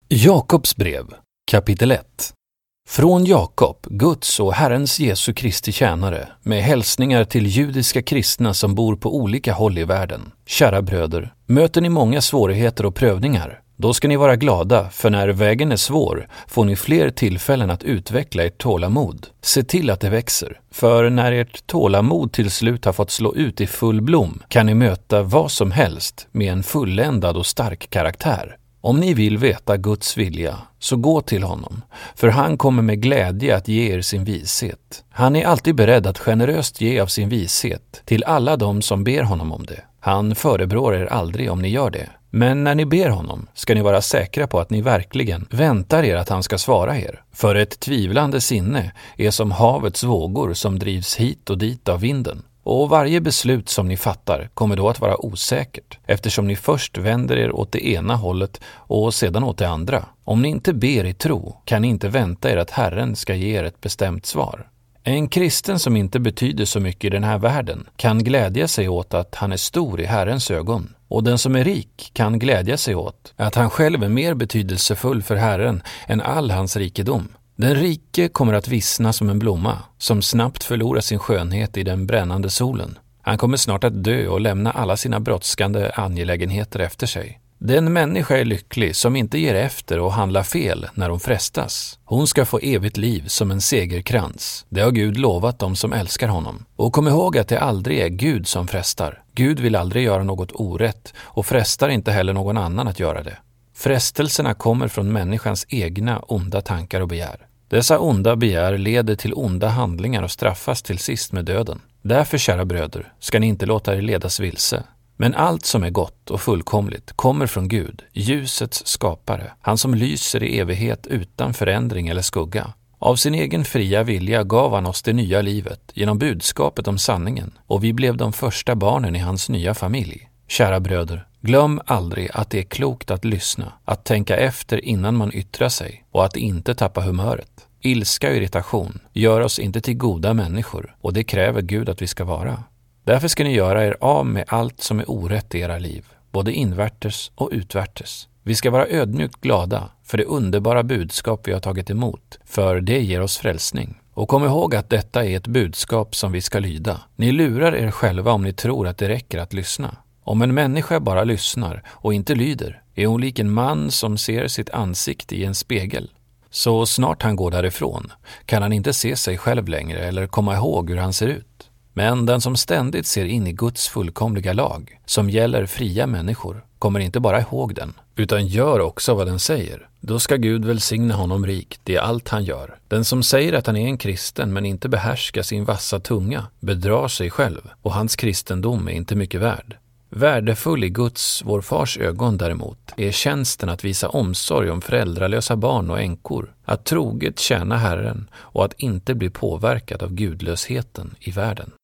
Jakobs brev, kapitel 1. Från Jakob, Guds och Herrens Jesu Kristi tjänare, med hälsningar till judiska kristna som bor på olika håll i världen. Kära bröder, möter ni många svårigheter och prövningar? Då ska ni vara glada, för när vägen är svår får ni fler tillfällen att utveckla ert tålamod. Se till att det växer, för när ert tålamod till slut har fått slå ut i full blom kan ni möta vad som helst med en fulländad och stark karaktär. Om ni vill veta Guds vilja, så gå till honom, för han kommer med glädje att ge er sin vishet. Han är alltid beredd att generöst ge av sin vishet till alla dem som ber honom om det. Han förebrår er aldrig om ni gör det. Men när ni ber honom ska ni vara säkra på att ni verkligen väntar er att han ska svara er. För ett tvivlande sinne är som havets vågor som drivs hit och dit av vinden. Och varje beslut som ni fattar kommer då att vara osäkert, eftersom ni först vänder er åt det ena hållet och sedan åt det andra. Om ni inte ber i tro kan ni inte vänta er att Herren ska ge er ett bestämt svar. En kristen som inte betyder så mycket i den här världen kan glädja sig åt att han är stor i Herrens ögon. Och den som är rik kan glädja sig åt att han själv är mer betydelsefull för Herren än all hans rikedom. Den rike kommer att vissna som en blomma som snabbt förlorar sin skönhet i den brännande solen. Han kommer snart att dö och lämna alla sina brådskande angelägenheter efter sig. Den människa är lycklig som inte ger efter och handlar fel när hon frestas. Hon ska få evigt liv som en segerkrans. Det har Gud lovat dem som älskar honom. Och kom ihåg att det aldrig är Gud som frestar. Gud vill aldrig göra något orätt och frestar inte heller någon annan att göra det. Frestelserna kommer från människans egna onda tankar och begär. Dessa onda begär leder till onda handlingar och straffas till sist med döden. Därför, kära bröder, ska ni inte låta er ledas vilse. Men allt som är gott och fullkomligt kommer från Gud, ljusets skapare, han som lyser i evighet utan förändring eller skugga. Av sin egen fria vilja gav han oss det nya livet genom budskapet om sanningen, och vi blev de första barnen i hans nya familj. Kära bröder, glöm aldrig att det är klokt att lyssna, att tänka efter innan man yttrar sig och att inte tappa humöret. Ilska och irritation gör oss inte till goda människor, och det kräver Gud att vi ska vara. Därför ska ni göra er av med allt som är orätt i era liv, både invärtes och utvärtes. Vi ska vara ödmjukt glada för det underbara budskap vi har tagit emot, för det ger oss frälsning. Och kom ihåg att detta är ett budskap som vi ska lyda. Ni lurar er själva om ni tror att det räcker att lyssna. Om en människa bara lyssnar och inte lyder är hon lik en man som ser sitt ansikte i en spegel. Så snart han går därifrån kan han inte se sig själv längre eller komma ihåg hur han ser ut. Men den som ständigt ser in i Guds fullkomliga lag, som gäller fria människor, kommer inte bara ihåg den, utan gör också vad den säger. Då ska Gud välsigna honom rikt i allt han gör. Den som säger att han är en kristen men inte behärskar sin vassa tunga bedrar sig själv, och hans kristendom är inte mycket värd. Värdefull i Guds, vår fars ögon däremot, är tjänsten att visa omsorg om föräldralösa barn och änkor, att troget tjäna Herren och att inte bli påverkad av gudlösheten i världen.